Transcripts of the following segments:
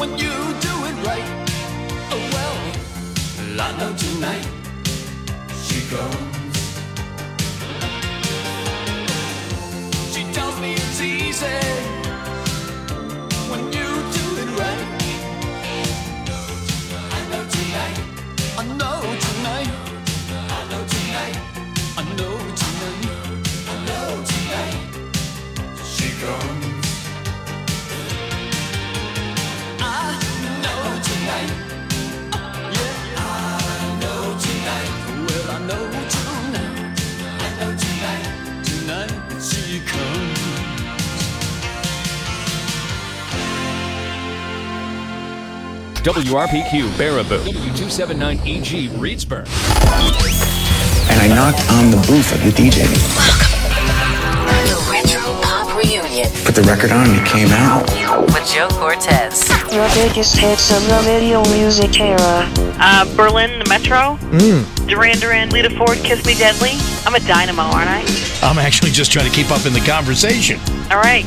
when you do it right. Oh well, I know tonight she comes. She tells me it's easy when you do it right. I know tonight, I know tonight, I know tonight, I know tonight, I know tonight she comes. I know tonight, yeah, I know tonight. Well, I know tonight, I know tonight, tonight she comes. WRPQ Baraboo, W279EG Reedsburg. And I knocked on the booth of the DJ. The Retro Pop Reunion. Put the record on and it came out. With Joe Cortez. Your biggest hits of the video music era. Berlin, the Metro. Duran Duran, Lita Ford, Kiss Me Deadly. I'm a dynamo, aren't I? I'm actually just trying to keep up in the conversation. All right.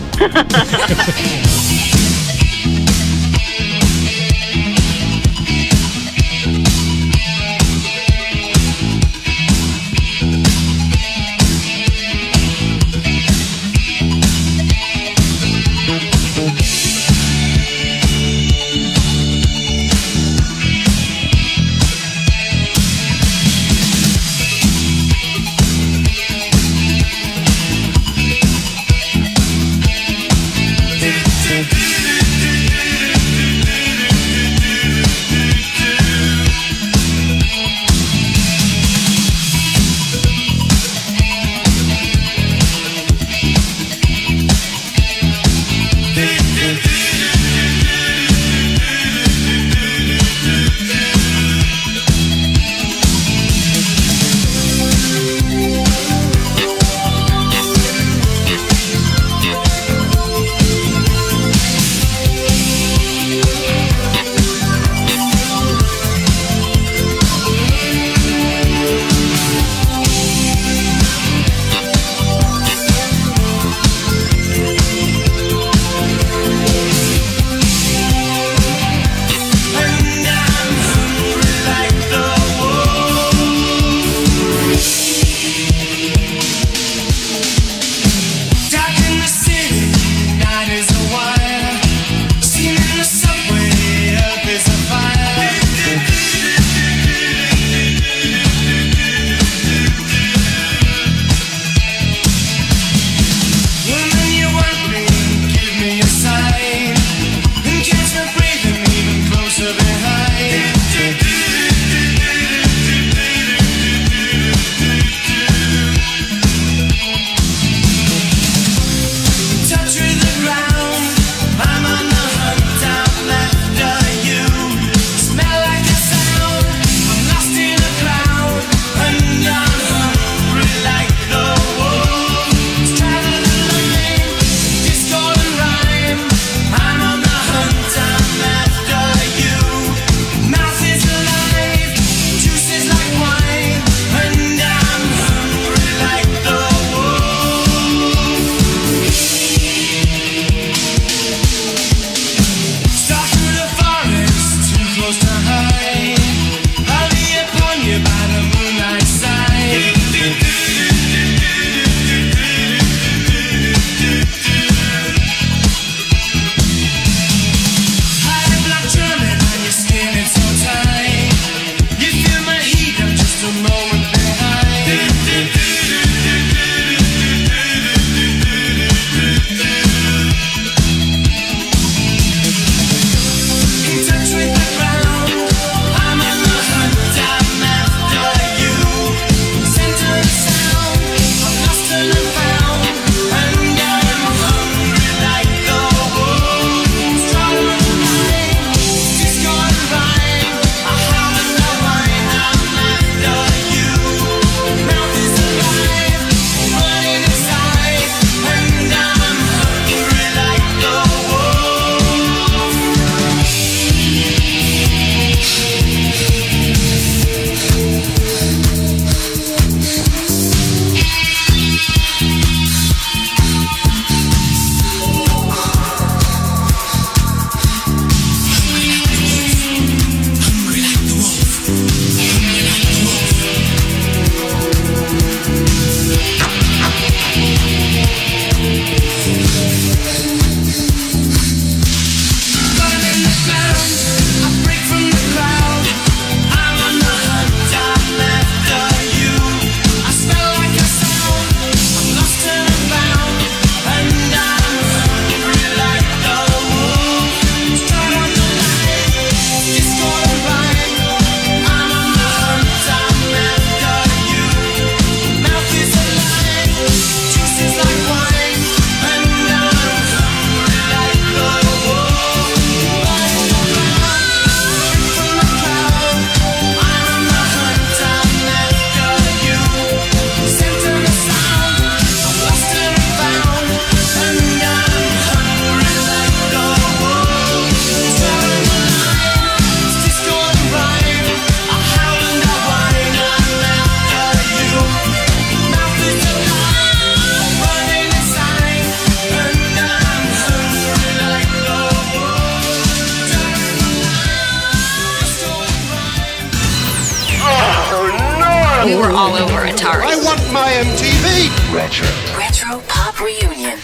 all over Atari. I want my MTV! Retro Pop Reunion.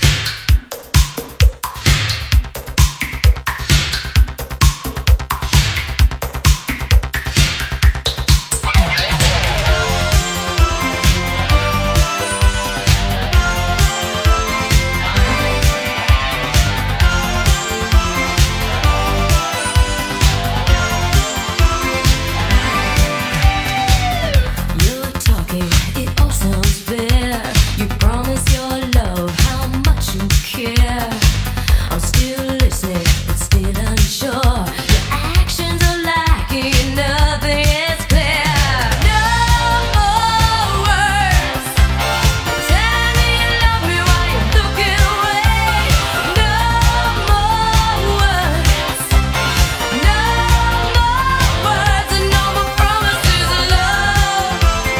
You're talking, it all sounds fair. You promise your love, how much you care. I'm still listening, but still unsure. Your actions are lacking, nothing is clear. No more words. Tell me you love me while you're looking away. No more words. No more words and no more promises of love.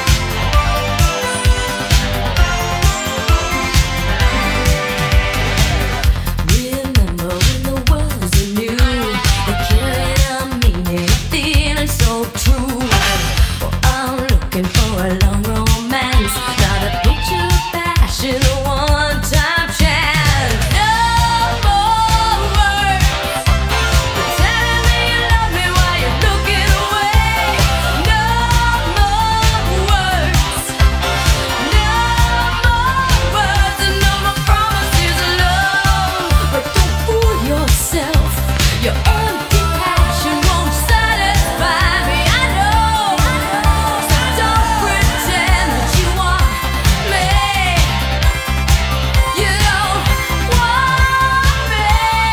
Remember when the words are new, they carried a meaning, feeling so true. Well, I'm looking for a long romance, not a picture of passion, a one-time chance. No more words. Telling me you love me while you're looking away. No more words. No more words and no more promises of love. But don't fool yourself. Your empty passion won't satisfy me. I know. So don't pretend that you want me. You don't want me.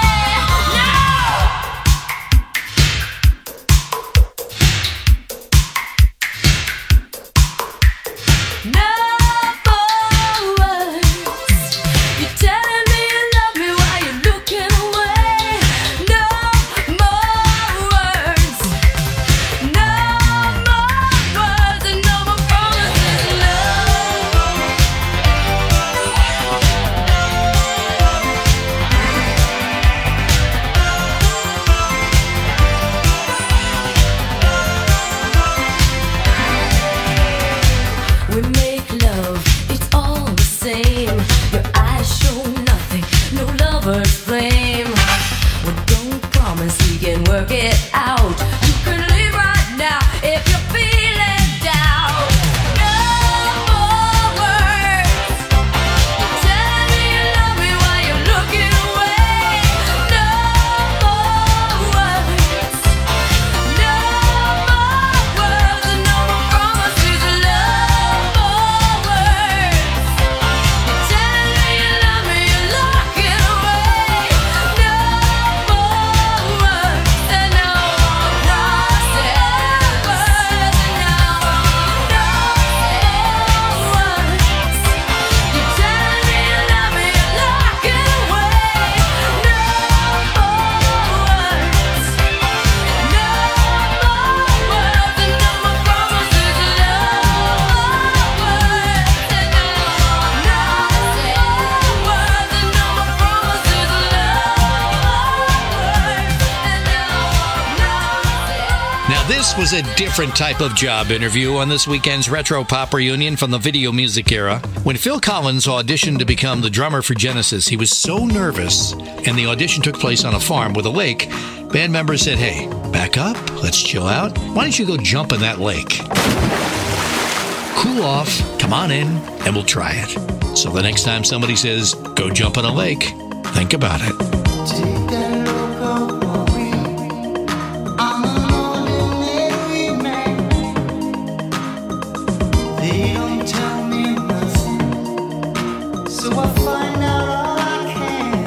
No more words. You're telling me you love me while you're looking away. No more words. No more words and no more promises of love. We make love, it's all the same. Your eyes show nothing, no lover's flame. Well, don't promise we can work it out. You can leave right now if you're feeling down. No more words. Telling me you love me while you're looking away. No more words. No more words and no more promises of love. More words. Telling me you love me, you're looking away. No more words and no more promises. Words and no more words. You're telling me you love me, you're looking away. No more words. No more words and no more promises of love. Words and no words and no more promises of love. Now, this was a different type of job interview on this weekend's Retro Pop Reunion from the video music era. When Phil Collins auditioned to become the drummer for Genesis, he was so nervous, and the audition took place on a farm with a lake. Band members said, "Hey, back up, let's chill out. Why don't you go jump in that lake? Cool off, come on in, and we'll try it." So the next time somebody says, "Go jump in a lake," think about it. They don't tell me nothing, so I find out all I can.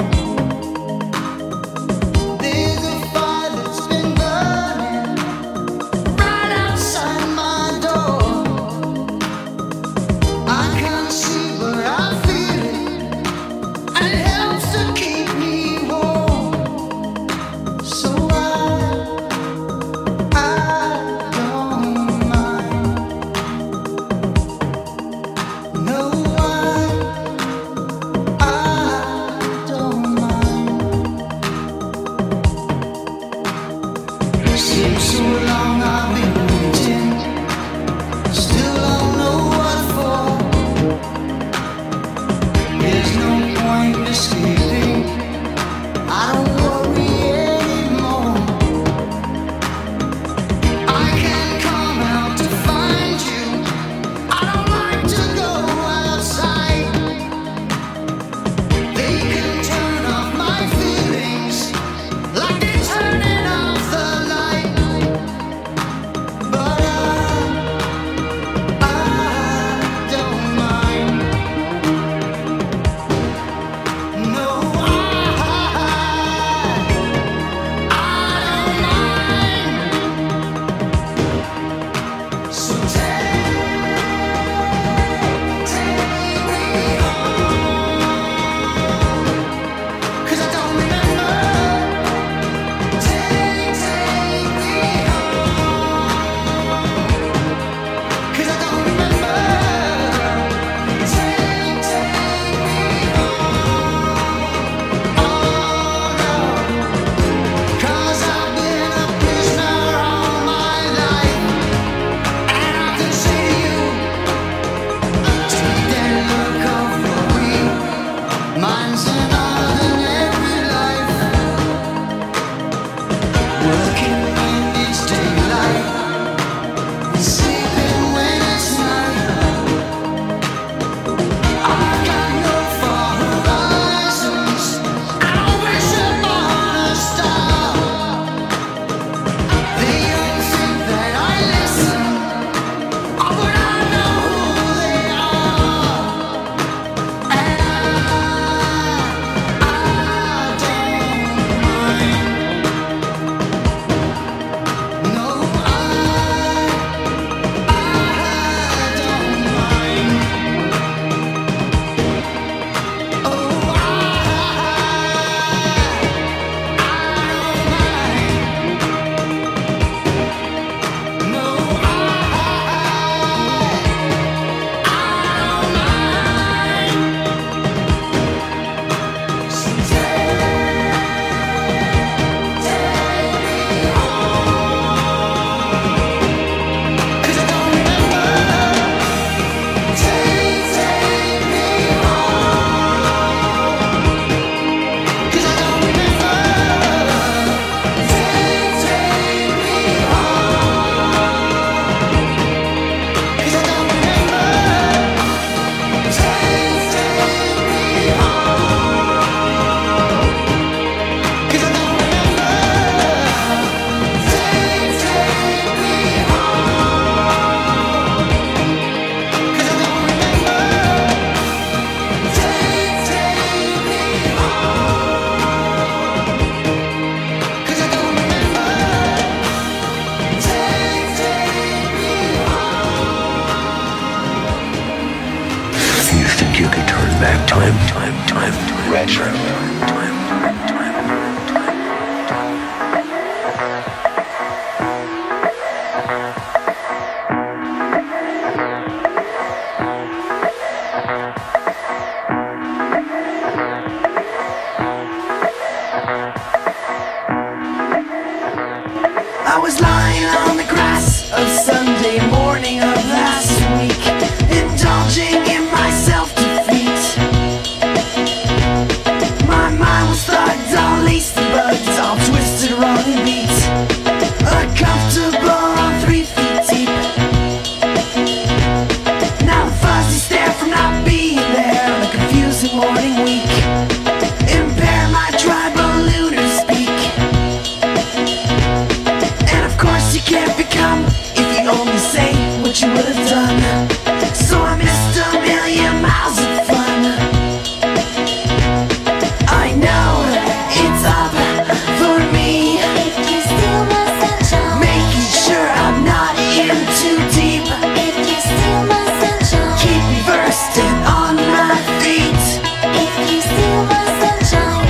There's a fire that's been burning right outside my door. I can't see, but I feel it, and it helps to keep me warm. So I don't mind. No, I don't mind. Seems so long I've been waiting, still don't know I was lying on the grass of Sunday morning of last week, indulging in my self-defeat. My mind was thugged, all laced and bugged, all twisted, wrong and beat. Uncomfortable on 3 feet deep. Now the fuzzy stare from not being there on a confusing morning week impair my tribal lunar speak. And of course you can't become if you only say what you would have done. So I missed a million miles of fun. I know it's up for me, If you steal my sunshine, making sure I'm not in too deep. if you steal my sunshine, Keep me versed and on my feet. if you steal my sunshine.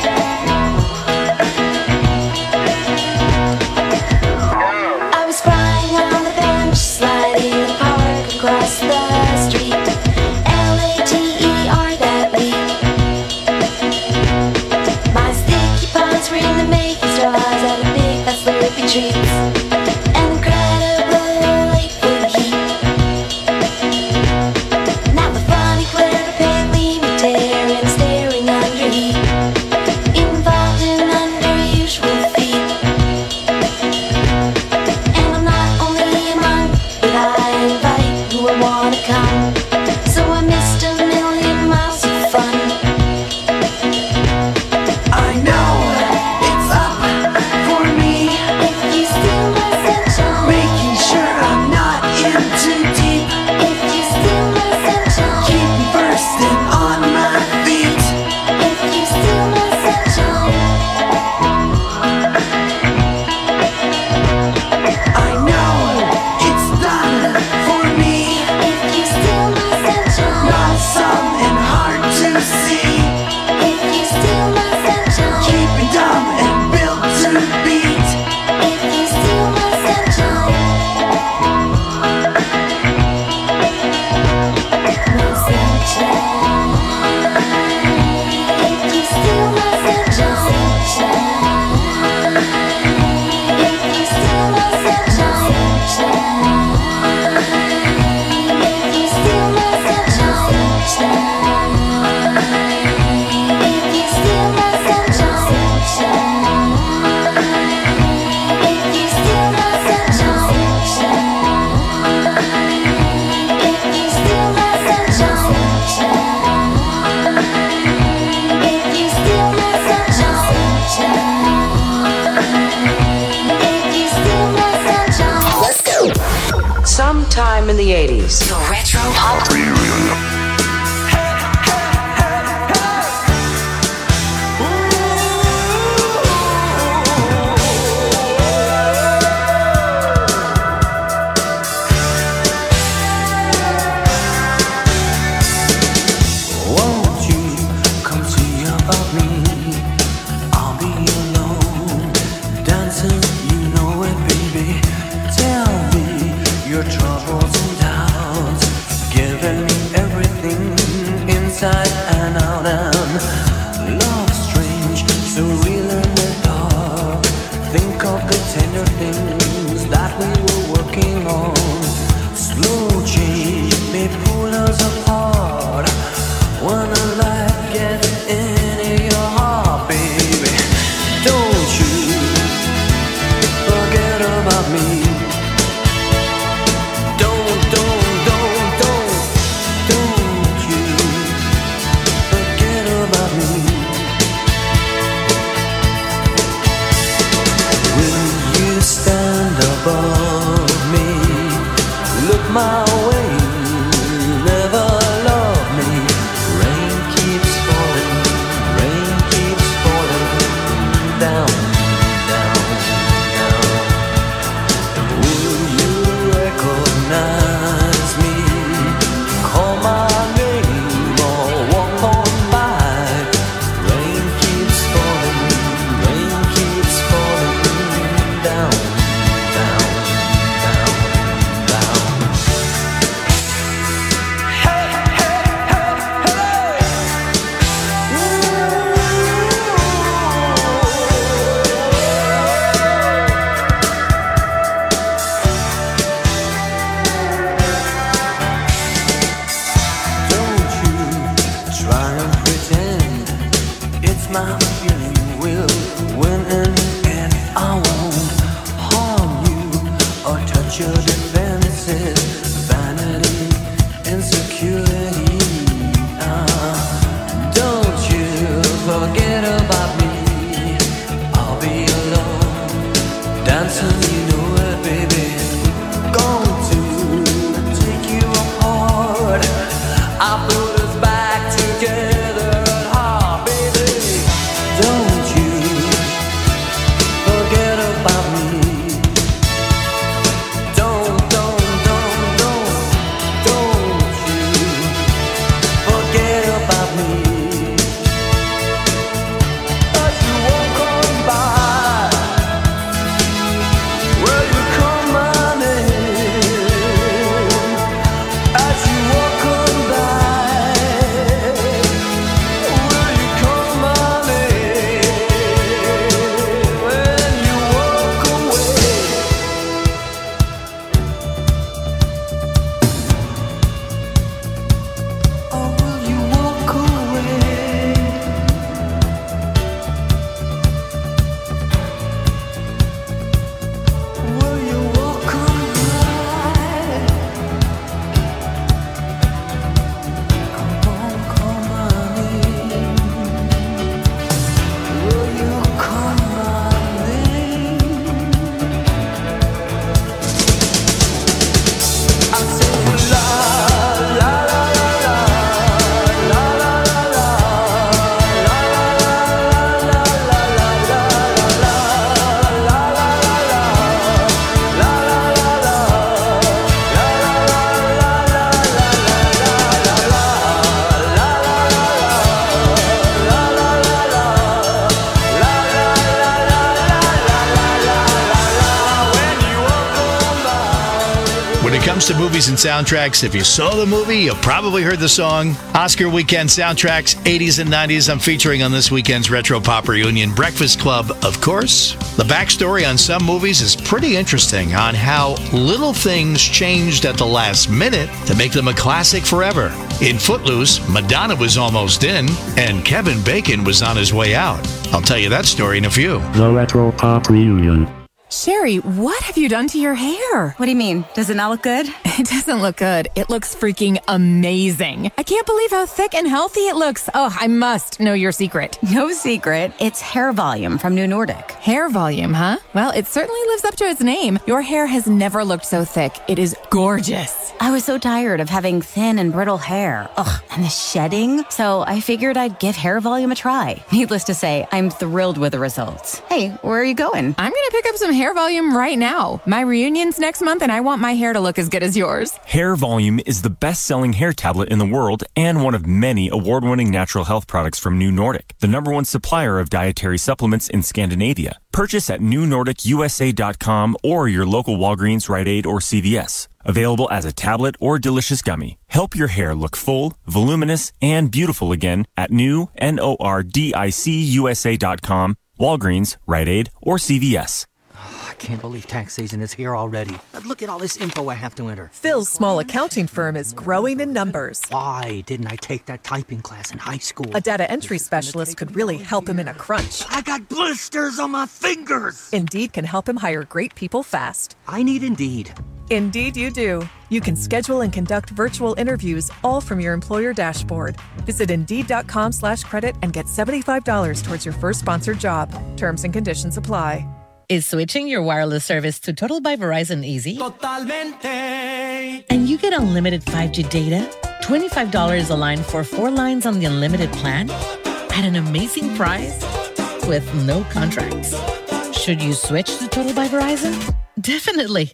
I was crying on the bench, sliding the park across the street. Later that week. My sticky palms were in the making straws at a big fat slurpy treats. An incredible late food heat. Now the funny glare of pale gleaming tear and staring under heat, involved in unusual feet. And I'm not only a monk, but I invite who I wanna come. So I missed a million miles of fun. I know it's up for me, If you steal my sunshine, making sure I'm not in too deep. if you steal my sunshine, Keep me versed and on my feet. if you steal my sunshine. I know it's done for me, If you steal my sunshine, not some and hard to see. if you steal my sunshine, Keep me dumb and built to beat. if you steal my sunshine. My sunshine. If you steal my sunshine, if you steal my sunshine, if you steal my sunshine, if you steal my sunshine, if you steal my sunshine, if you steal my sunshine, if you steal my sunshine, if you steal my sunshine. Let's go. Sometime in the 80s. The Retro Pop Won't you come see about me? I'll be alone, dancing, you know it, baby. Tell me your troubles and doubts, giving me everything inside and out. And love strange, so real in the dark. Think of the tender things that we were working on. Slow change may pull us apart. When the light gets into your heart, baby, don't you forget about me. Don't you forget about me. Will you stand above me? Look my way, never love me. Rain keeps falling down, down, down. your defenses, vanity, insecurity. Don't you forget about me. I'll be alone, dancing, you know it, baby. Going to take you apart. I put us back together at heart, baby. Don't you forget about me. Don't you forget about me. As you walk on by, will you call my name? As you walk on by, will you call my name? When you walk away. Or will you walk away? Will you walk away? Come on, call my name. Will you call my name? I say la la la la la la la la When it comes to movies and soundtracks, if you saw the movie, you probably heard the song. Oscar weekend soundtracks, 80s and 90s, I'm featuring on this weekend's Retro Pop Reunion. Breakfast Club, of course. The backstory on some movies is pretty interesting on how little things changed at the last minute to make them a classic forever. In Footloose, Madonna was almost in, and Kevin Bacon was on his way out. I'll tell you that story in a few. The Retro Pop Reunion. Sherry, what have you done to your hair? What do you mean? Does it not look good? It doesn't look good. It looks freaking amazing. I can't believe how thick and healthy it looks. Oh, I must know your secret. No secret. It's Hair Volume from New Nordic. Hair volume, huh? Well, it certainly lives up to its name. Your hair has never looked so thick. It is gorgeous. I was so tired of having thin and brittle hair. Ugh, and the shedding. So I figured I'd give Hair Volume a try. Needless to say, I'm thrilled with the results. Hey, where are you going? I'm going to pick up some Hair Volume right now. My reunion's next month and I want my hair to look as good as yours. Hair Volume is the best-selling hair tablet in the world and one of many award-winning natural health products from New Nordic, the #1 supplier of dietary supplements in Scandinavia. Purchase at newnordicusa.com or your local Walgreens, Rite Aid, or CVS. Available as a tablet or delicious gummy. Help your hair look full, voluminous, and beautiful again at newnordicusa.com, Walgreens, Rite Aid, or CVS. I can't believe tax season is here already. Look at all this info I have to enter. Phil's small accounting firm is growing in numbers. Why didn't I take that typing class in high school? A data entry specialist could really help him in a crunch. I got blisters on my fingers. Indeed can help him hire great people fast. I need Indeed. Indeed you do. You can schedule and conduct virtual interviews all from your employer dashboard. Visit Indeed.com/credit and get $75 towards your first sponsored job. Terms and conditions apply. Is switching your wireless service to Total by Verizon easy? Totalmente. And you get unlimited 5G data, $25 a line for 4 lines on the unlimited plan, at an amazing price, with no contracts. Should you switch to Total by Verizon? Definitely.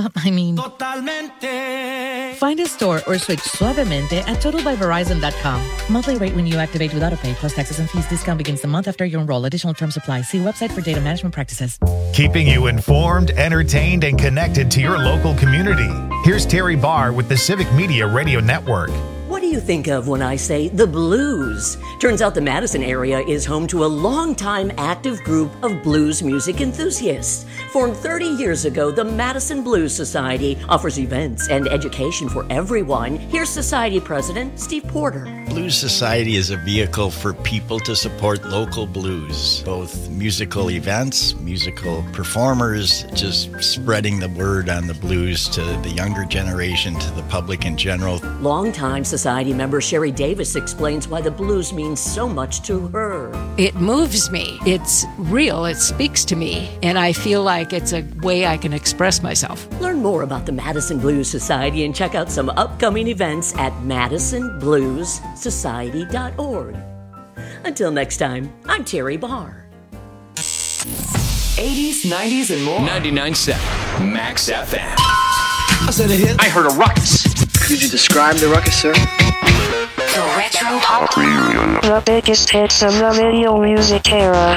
Totalmente. Find a store or switch suavemente at totalbyverizon.com. Monthly rate when you activate without a pay, plus taxes and fees. Discount begins the month after you enroll. Additional terms apply. See website for data management practices. Keeping you informed, entertained, and connected to your local community. Here's Terry Barr with the Civic Media Radio Network. What do you think of when I say the blues? Turns out the Madison area is home to a longtime active group of blues music enthusiasts. Formed 30 years ago, the Madison Blues Society offers events and education for everyone. Here's Society President Steve Porter. Blues Society is a vehicle for people to support local blues, both musical events, musical performers, just spreading the word on the blues to the younger generation, to the public in general. Longtime Society member Sherry Davis explains why the blues means so much to her. It moves me. It's real. It speaks to me. And I feel like it's a way I can express myself. Learn more about the Madison Blues Society and check out some upcoming events at madisonbluessociety.org. Until next time, I'm Terry Barr. 80s, 90s, and more. 99.7 Max FM. I said a hit. I heard a ruckus. Could you describe the ruckus, sir? The Retro Pop Reunion. The biggest hits of the video music era.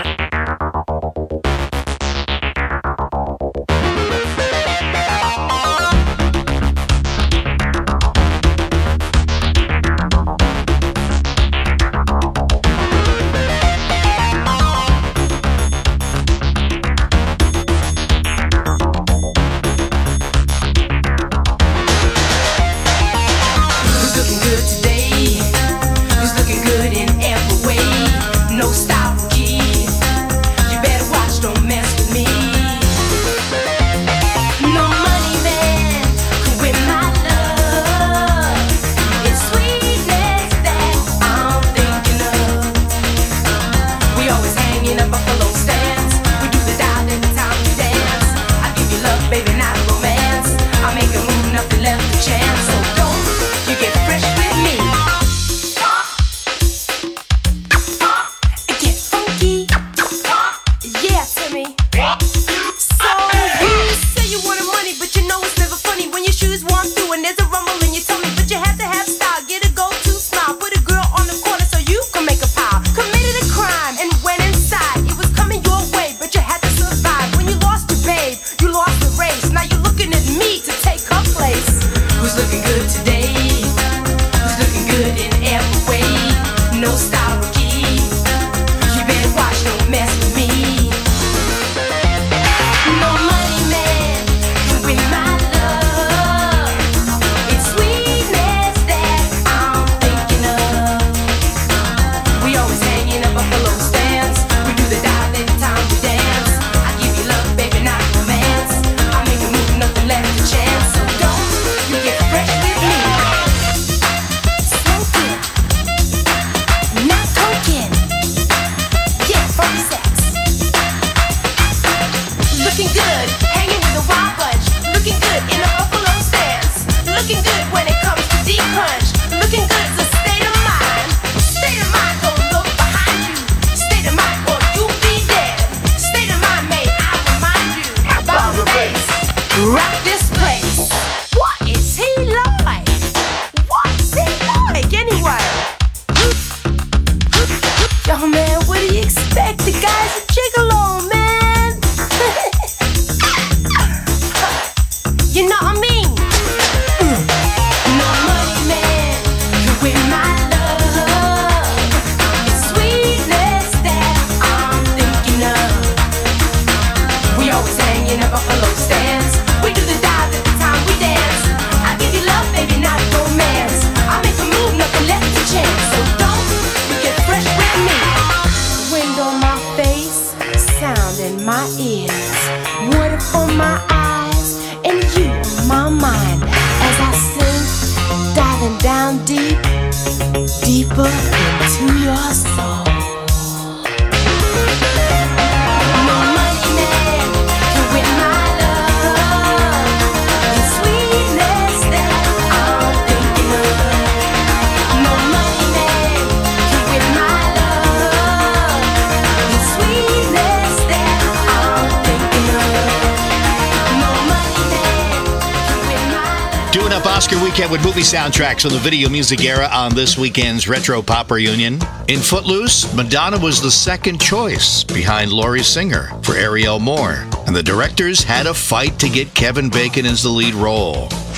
Oscar weekend with movie soundtracks from the video music era on this weekend's Retro Pop Reunion. In Footloose, Madonna was the second choice behind Laurie Singer for Ariel Moore, and the directors had a fight to get Kevin Bacon as the lead role.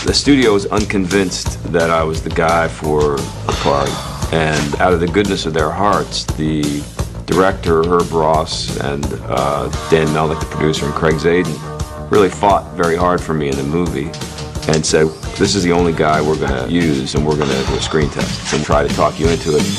The studio was unconvinced that I was the guy for the part, and out of the goodness of their hearts, the director, Herb Ross, and Dan Melnick, the producer, and Craig Zadan really fought very hard for me in the movie and said, this is the only guy we're going to use, and we're going to do a screen test and try to talk you into it.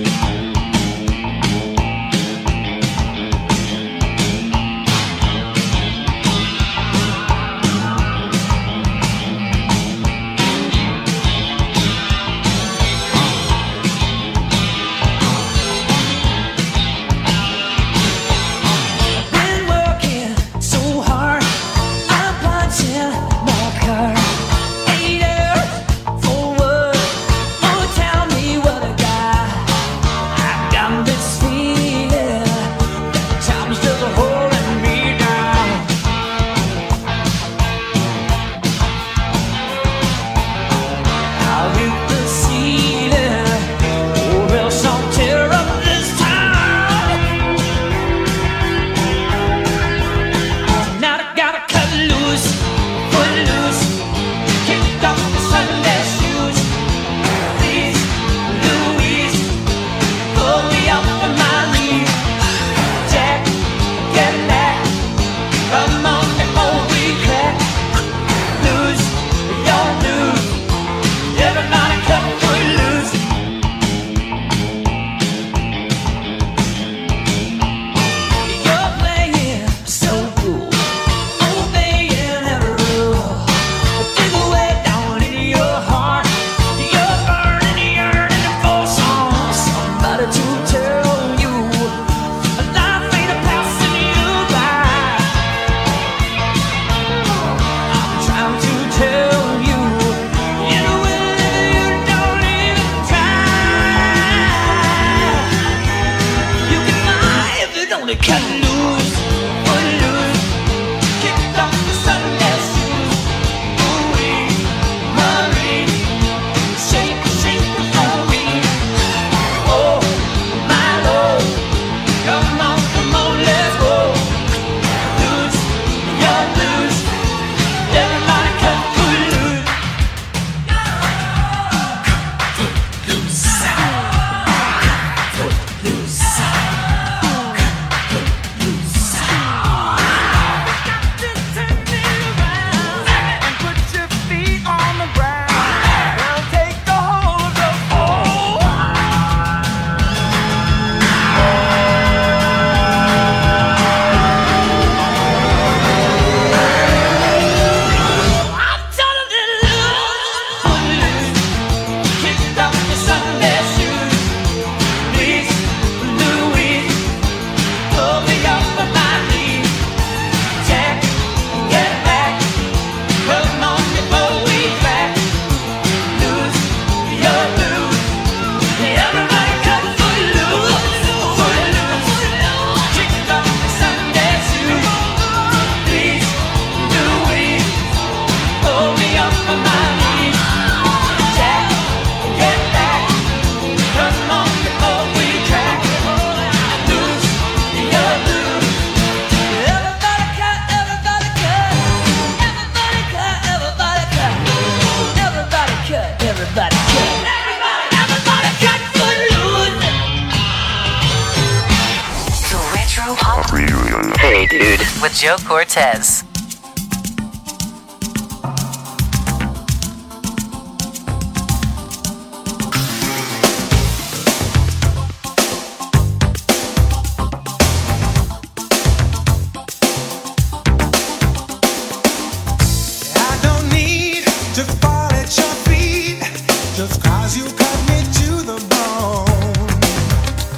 Hey Dude with Joe Cortez.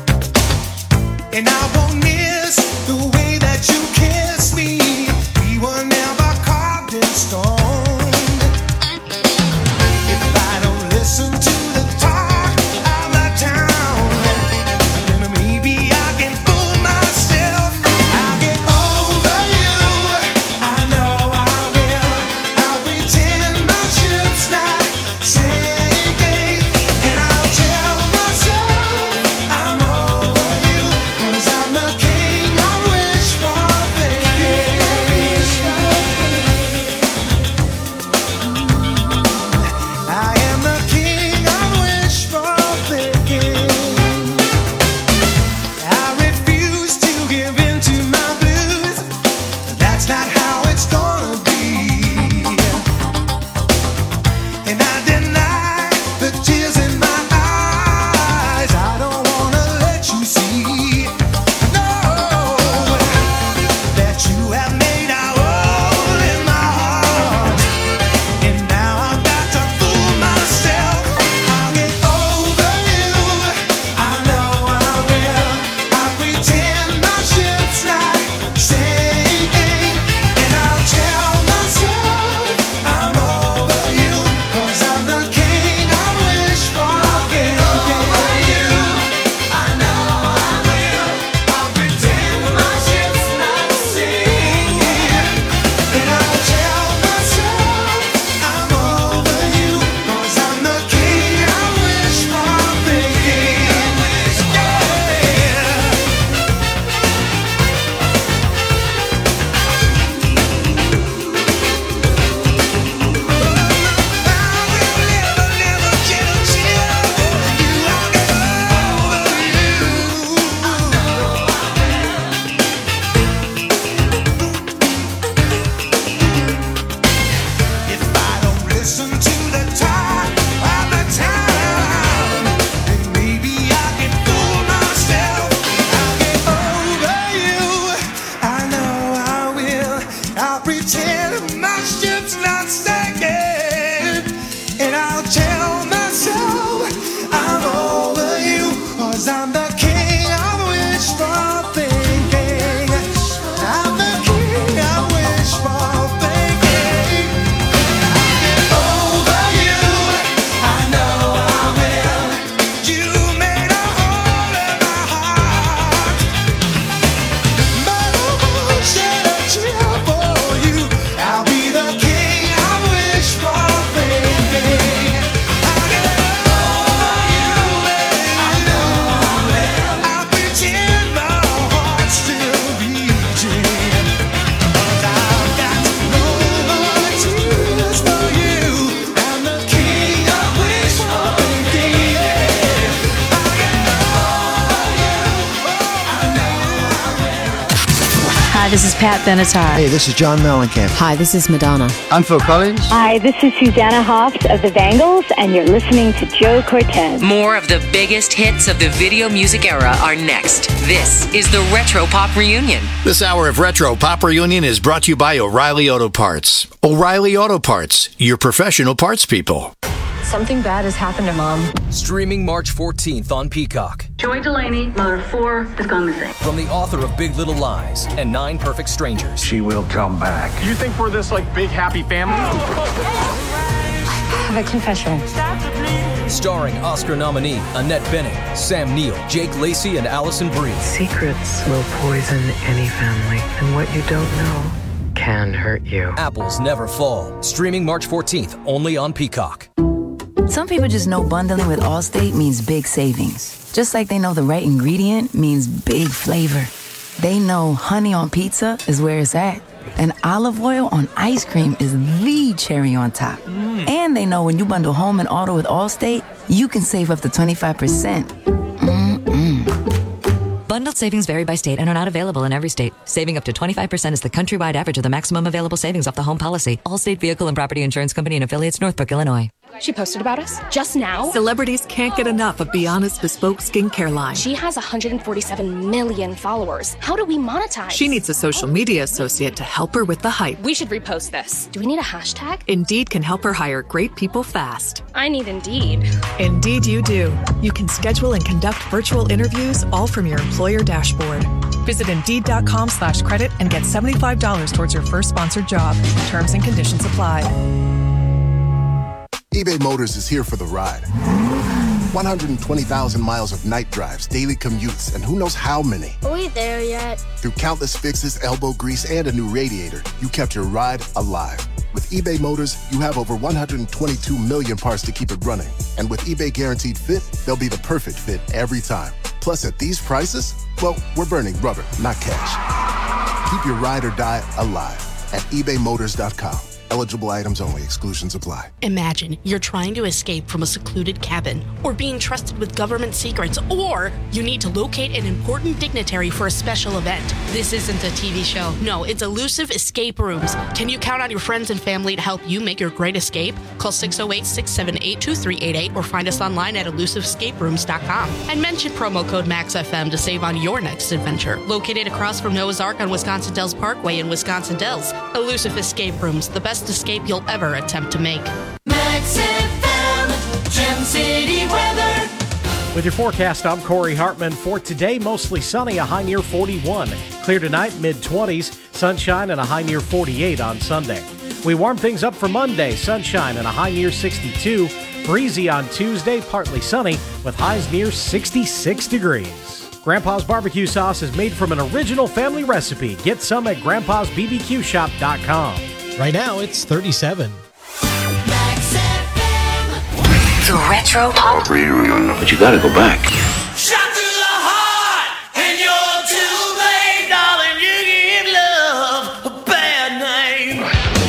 And I won't miss the way that you kiss me. We were That's not how it's gonna be. And I deny the tears in my eyes. I don't wanna let you see, no, that you have made our hole in my heart. And now I've got to fool myself. I'll get over you. I know I will. I'll pretend my ship's not sinking. And I'll tell myself I'm over you. 'Cause I'm the king I wish for. I'll get over you. I know I will. I'll pretend my ship's not sinking. And I'll tell myself I'm over you. 'Cause I'm the king I wish for thinking. If I don't listen to the talk of the town, then maybe I can fool myself. I'll get over you. I know I will. I'll pretend my ship's not sinking. And I'll tell myself I'm over you. 'Cause I'm the king I wish for thinking. I'm the king I wish for thinking. Over you, I know I will. You made a hole in my heart, but I won't shed a tear for you. I'll be the king I wish for thinking. I'll get over you, I know I will. I'll pretend my heart's still beating. 'Cause I've got no more tears for you. I'm the king I wish for thinking. Hi, this is Pat Benatar. Hey, this is John Mellencamp. Hi, this is Madonna. I'm Phil Collins. Hi, this is Susanna Hoffs of the Bangles, and you're listening to Joe Cortez. More of the biggest hits of the video music era are next. This is the Retro Pop Reunion. This hour of Retro Pop Reunion is brought to you by O'Reilly Auto Parts. O'Reilly Auto Parts, your professional parts people. Something bad has happened to Mom. Streaming March 14th on Peacock. Joy Delaney, mother of 4, has gone missing. From the author of Big Little Lies and 9 Perfect Strangers. She will come back. You think we're this, big happy family? I have a confession. Starring Oscar nominee Annette Bening, Sam Neill, Jake Lacey, and Allison Brie. Secrets will poison any family, and what you don't know can hurt you. Apples Never Fall. Streaming March 14th, only on Peacock. Some people just know bundling with Allstate means big savings. Just like they know the right ingredient means big flavor. They know honey on pizza is where it's at. And olive oil on ice cream is the cherry on top. And they know when you bundle home and auto with Allstate, you can save up to 25%. Bundled savings vary by state and are not available in every state. Saving up to 25% is the countrywide average of the maximum available savings off the home policy. Allstate Vehicle and Property Insurance Company and affiliates, Northbrook, Illinois. She posted about us just now. Celebrities can't get enough of Beyond's bespoke skincare line. She has 147 million followers. How do we monetize? She needs a social media associate to help her with the hype. We should repost this. Do we need a hashtag? Indeed can help her hire great people fast. I need Indeed. Indeed you do. You can schedule and conduct virtual interviews all from your employer dashboard. Visit Indeed.com/credit and get $75 towards your first sponsored job. Terms and conditions apply. eBay Motors is here for the ride. 120,000 miles of night drives, daily commutes, and who knows how many. Are we there yet? Through countless fixes, elbow grease, and a new radiator, you kept your ride alive. With eBay Motors, you have over 122 million parts to keep it running. And with eBay Guaranteed Fit, they'll be the perfect fit every time. Plus, at these prices, well, we're burning rubber, not cash. Keep your ride or die alive at ebaymotors.com. Eligible items only. Exclusions apply. Imagine you're trying to escape from a secluded cabin, or being trusted with government secrets, or you need to locate an important dignitary for a special event. This isn't a TV show. No, it's Elusive Escape Rooms. Can you count on your friends and family to help you make your great escape? Call 608-678-2388 or find us online at elusiveescaperooms.com. And mention promo code MAXFM to save on your next adventure. Located across from Noah's Ark on Wisconsin Dells Parkway in Wisconsin Dells, Elusive Escape Rooms, the best escape you'll ever attempt to make. Max FM, Gem City weather. With your forecast, I'm Corey Hartman. For today, mostly sunny, a high near 41. Clear tonight, mid-20s, sunshine and a high near 48 on Sunday. We warm things up for Monday, sunshine and a high near 62. Breezy on Tuesday, partly sunny with highs near 66 degrees. Grandpa's barbecue sauce is made from an original family recipe. Get some at grandpa'sbbqshop.com. Right now, it's 37. The Retro Pop Reunion. But you gotta go back. Shot through the heart, and you're too late, darling. You give love a bad name.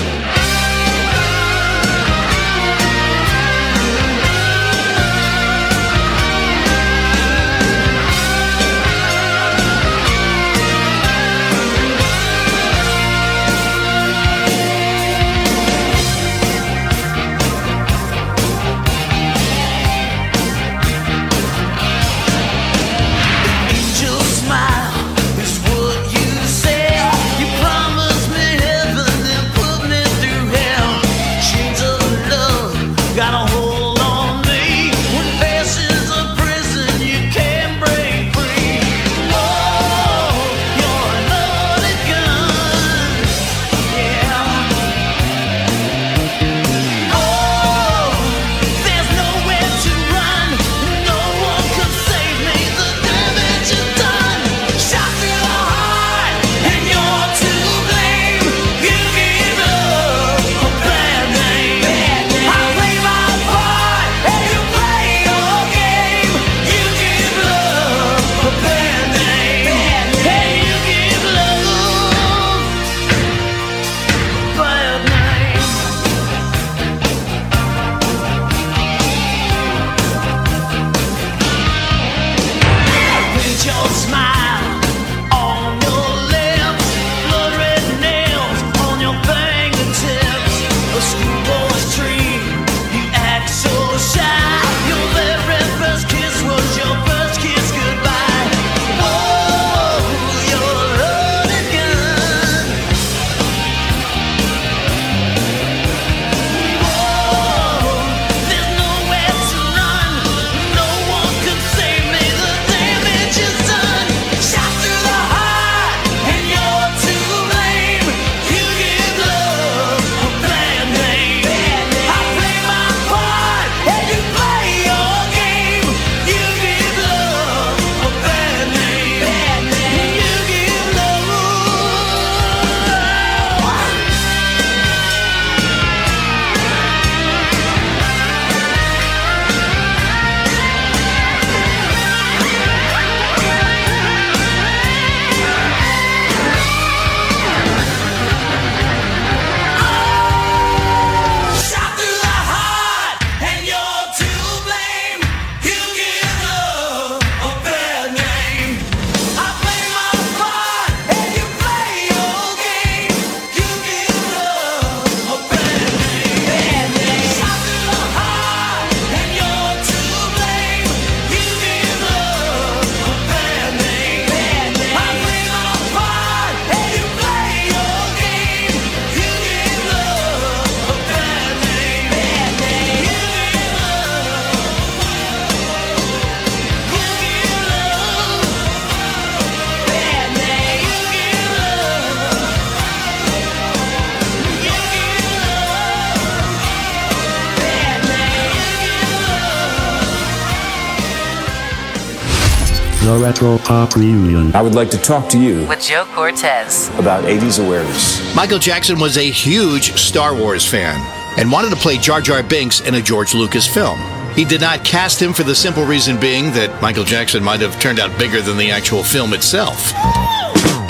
The Retro Pop Reunion. I would like to talk to you with Joe Cortez about 80s awareness. Michael Jackson was a huge Star Wars fan and wanted to play Jar Jar Binks in a George Lucas film. He did not cast him for the simple reason being that Michael Jackson might have turned out bigger than the actual film itself.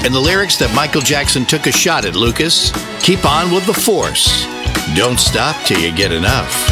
And the lyrics that Michael Jackson took a shot at Lucas, keep on with the force. Don't stop till you get enough.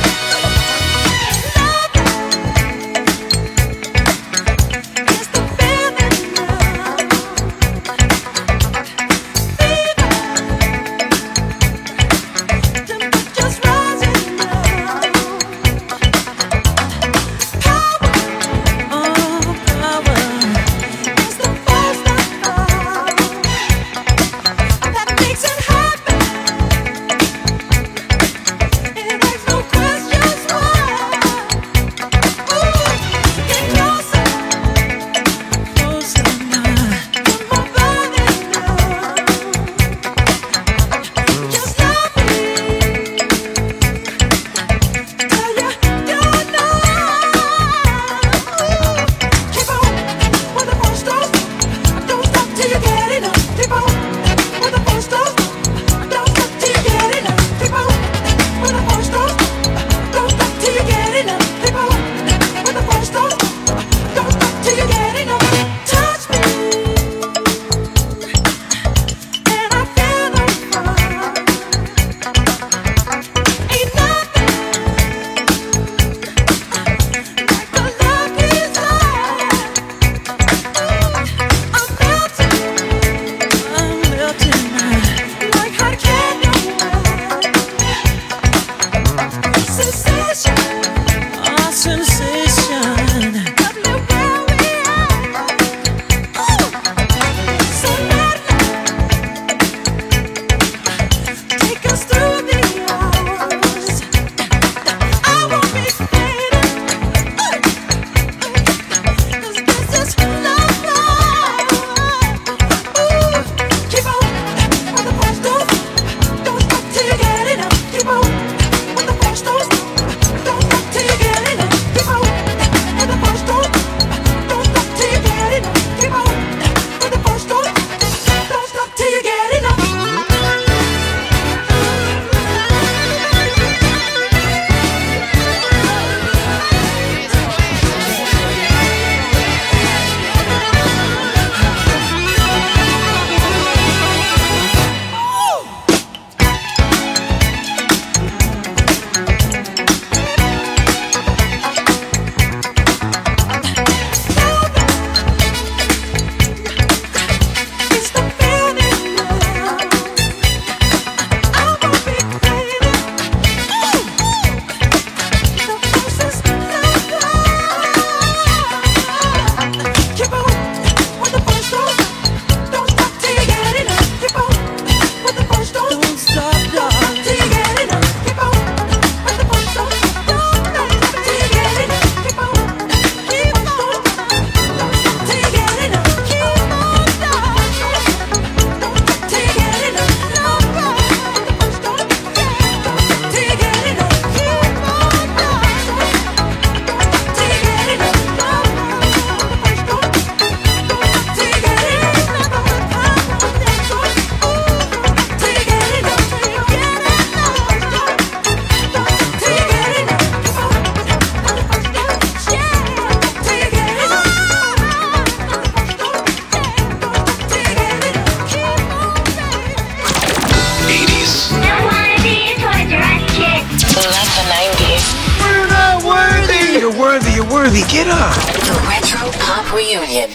worthy. Get up. The Retro Pop Reunion.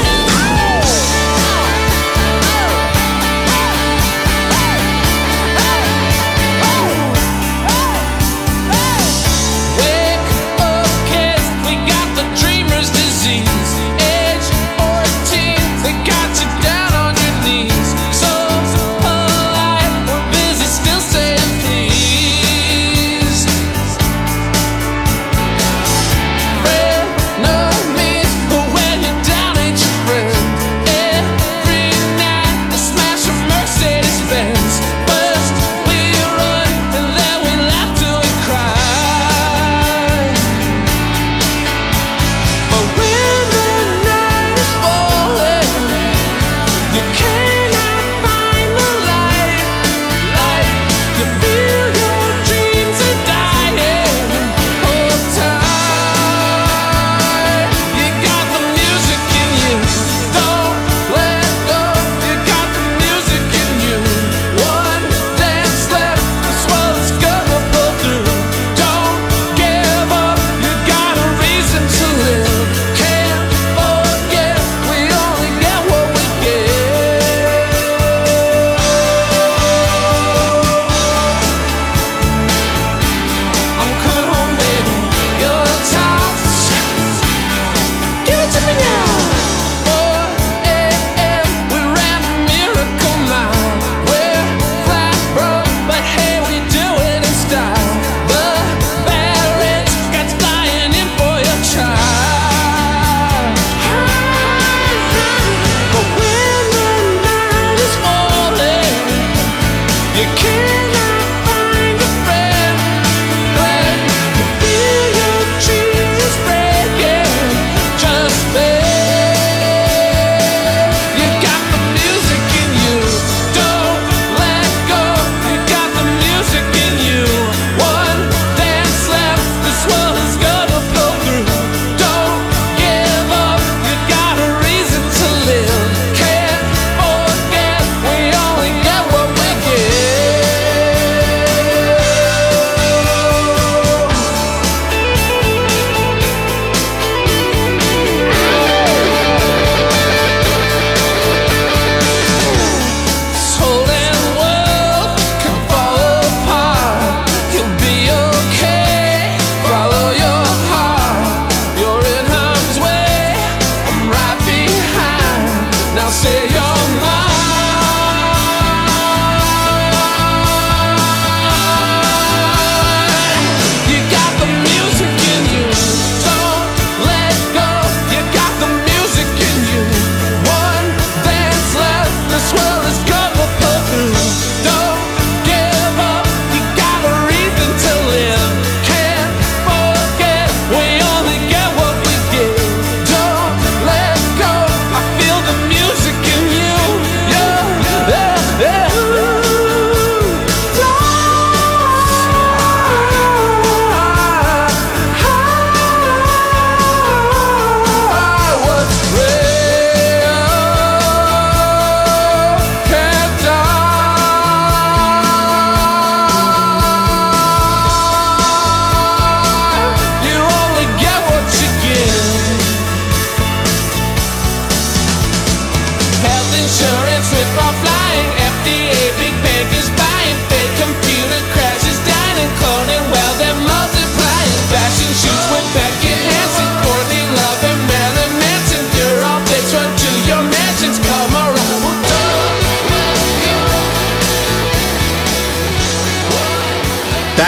Hey!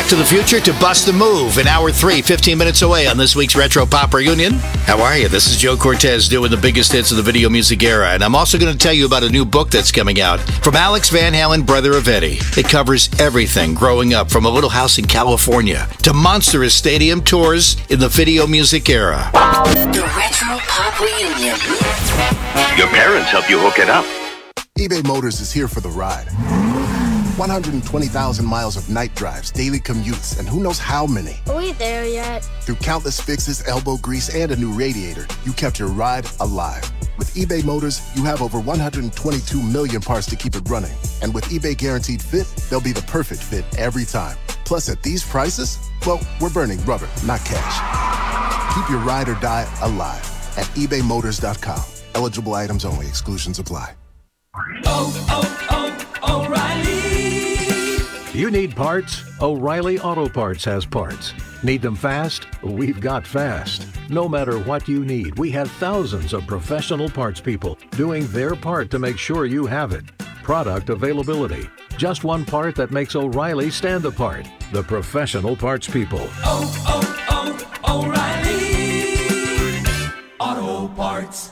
to the Future to Bust a Move in Hour 3, 15 minutes away on this week's Retro Pop Reunion. How are you? This is Joe Cortez doing the biggest hits of the video music era, and I'm also going to tell you about a new book that's coming out from Alex Van Halen, brother of Eddie. It covers everything growing up from a little house in California to monstrous stadium tours in the video music era. The Retro Pop Reunion. Your parents help you hook it up. eBay Motors is here for the ride. 120,000 miles of night drives, daily commutes, and who knows how many. Are we there yet? Through countless fixes, elbow grease, and a new radiator, you kept your ride alive. With eBay Motors, you have over 122 million parts to keep it running. And with eBay Guaranteed Fit, they'll be the perfect fit every time. Plus, at these prices, well, we're burning rubber, not cash. Keep your ride or die alive at ebaymotors.com. Eligible items only. Exclusions apply. O'Reilly. You need parts? O'Reilly Auto Parts has parts. Need them fast? We've got fast. No matter what you need, we have thousands of professional parts people doing their part to make sure you have it. Product availability. Just one part that makes O'Reilly stand apart. The professional parts people. O'Reilly Auto Parts.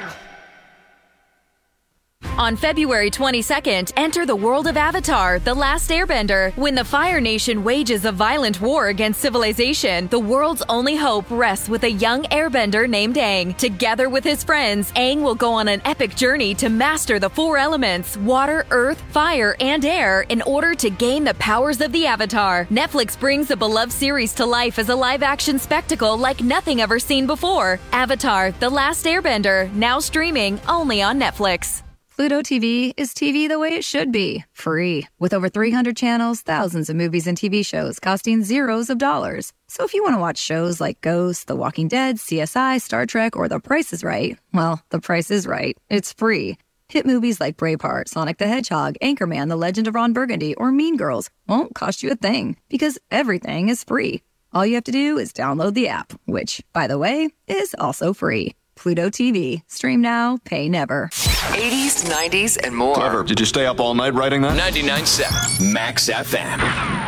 On February 22nd, enter the world of Avatar, The Last Airbender. When the Fire Nation wages a violent war against civilization, the world's only hope rests with a young airbender named Aang. Together with his friends, Aang will go on an epic journey to master the four elements, water, earth, fire, and air, in order to gain the powers of the Avatar. Netflix brings the beloved series to life as a live-action spectacle like nothing ever seen before. Avatar, The Last Airbender, now streaming only on Netflix. Pluto TV is TV the way it should be, free. With over 300 channels, thousands of movies and TV shows costing zeros of dollars. So if you want to watch shows like Ghost, The Walking Dead, CSI, Star Trek, or The Price is Right, well, The Price is Right. It's free. Hit movies like Braveheart, Sonic the Hedgehog, Anchorman, The Legend of Ron Burgundy, or Mean Girls won't cost you a thing, because everything is free. All you have to do is download the app, which, by the way, is also free. Pluto TV. Stream now, pay never. 80s, 90s, and more. Clever. Did you stay up all night writing that? 99.7 Max FM.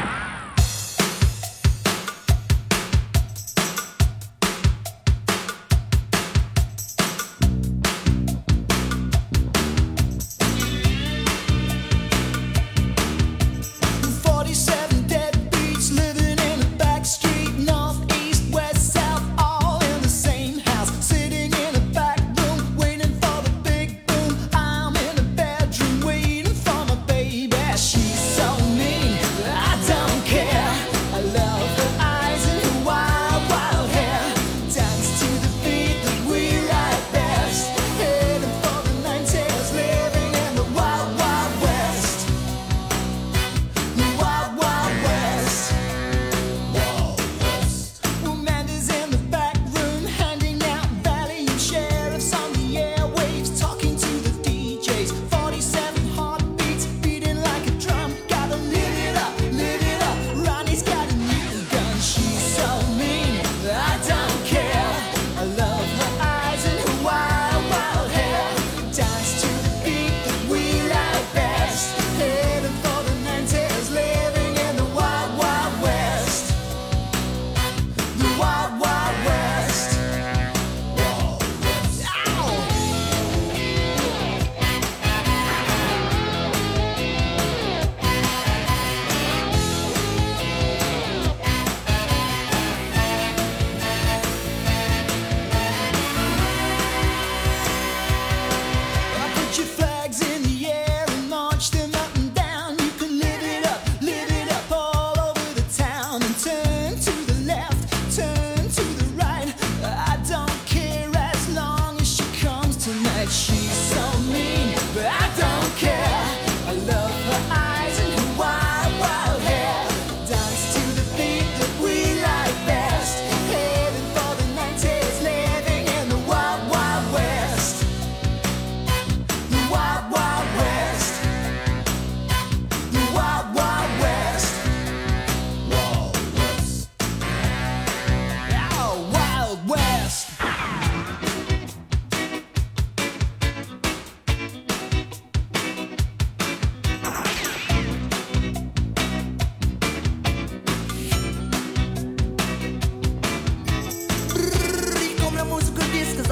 She's so mean. I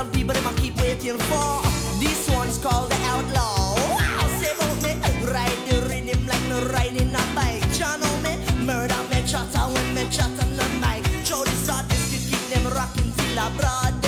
some people them a keep waiting for. This one's called the Outlaw. Wow, say about me, ride the rhythm like no riding a bike. You know me, murder me chatter when me chat on the mic. Show this artist to keep them rocking till abroad.